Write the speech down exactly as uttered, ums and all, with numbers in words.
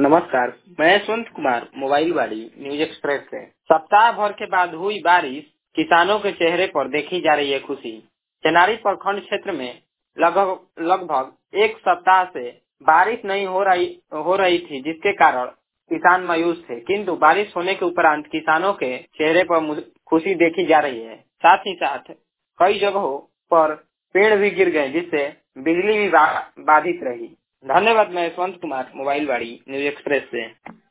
नमस्कार, मैं यशवंत कुमार मोबाइल वाली न्यूज एक्सप्रेस से। सप्ताह भर के बाद हुई बारिश, किसानों के चेहरे पर देखी जा रही है खुशी। चेनारी प्रखंड क्षेत्र में लगभग लगभग एक सप्ताह से बारिश नहीं हो रही हो रही थी, जिसके कारण किसान मायूस थे, किंतु बारिश होने के उपरांत किसानों के चेहरे पर मुझ- खुशी देखी जा रही है। साथ ही साथ कई जगहों पर पेड़ भी गिर गए, जिससे बिजली भी बा- बाधित रही। धन्यवाद। मैं यशवंत कुमार मोबाइल वाड़ी न्यूज एक्सप्रेस से।